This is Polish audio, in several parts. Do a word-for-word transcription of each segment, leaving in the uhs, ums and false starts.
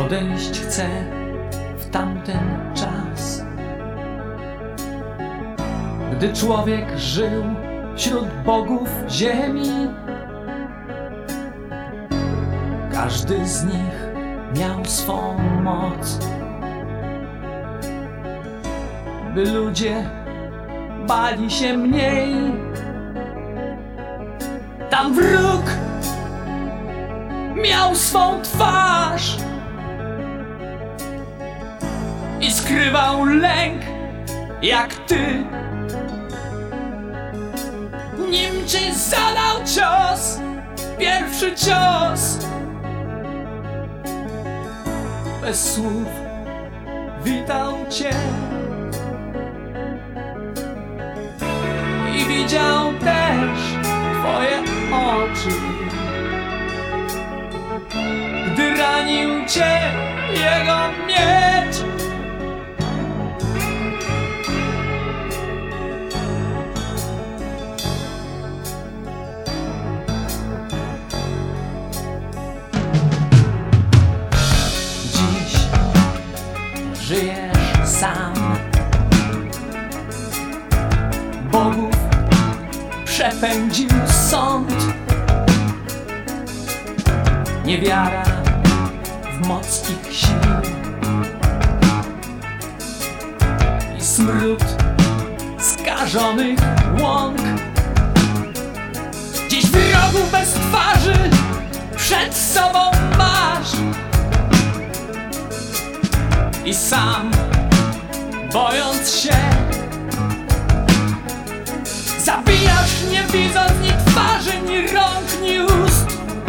Odejść chcę w tamten czas, gdy człowiek żył wśród bogów ziemi. Każdy z nich miał swą moc, by ludzie bali się mniej. Tam wróg miał swą twarz i skrywał lęk jak ty. Nim ci zadał cios, pierwszy cios, bez słów witał cię i widział też twoje oczy, gdy ranił cię jego miecz. Dziś żyjesz sam, bogów przepędził sąd. Niewiara w moc ich sił i smród skażonych łąk. Dziś wrogów bez twarzy przed sobą masz i sam, bojąc się, zabijasz, nie widząc ni twarzy, ni rąk, ni ust.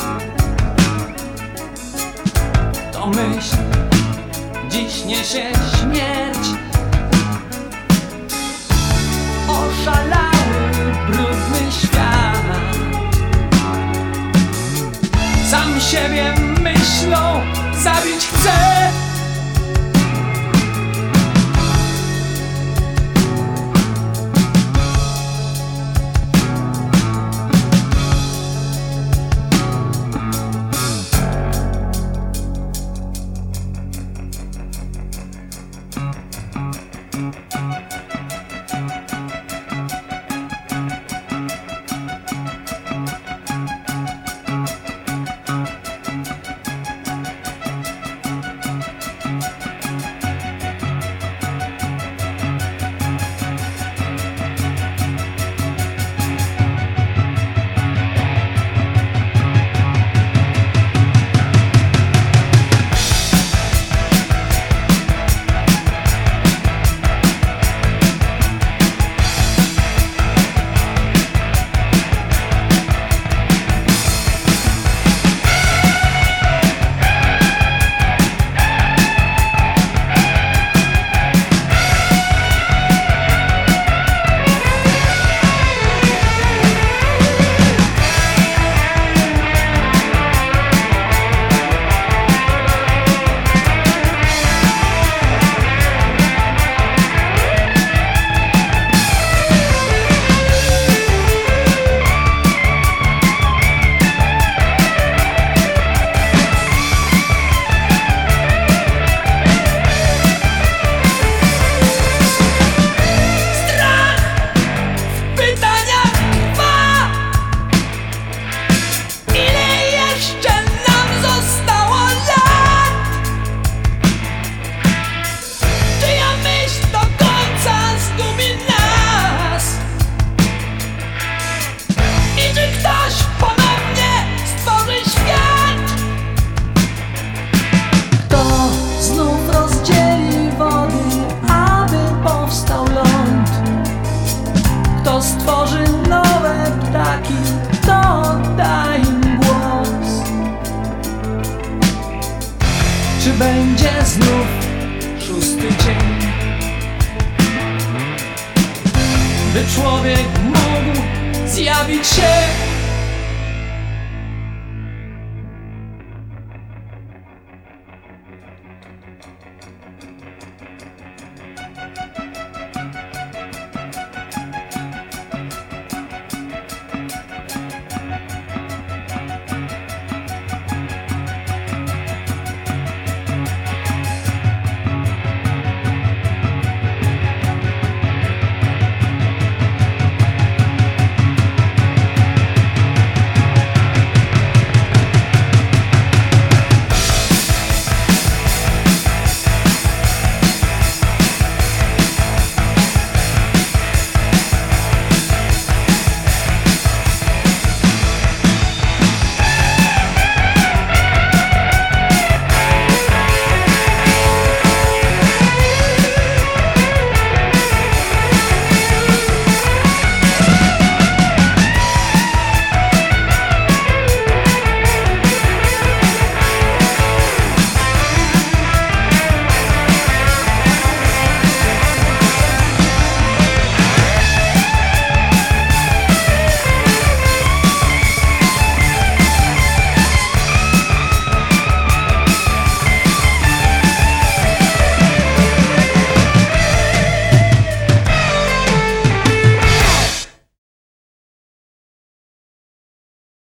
To myśl dziś niesie śmierć. Oszalały, brudny świat, sam siebie myślą zabić chce. Stworzy nowe ptaki, to daj im głos. Czy będzie znów szósty dzień, by człowiek mógł zjawić się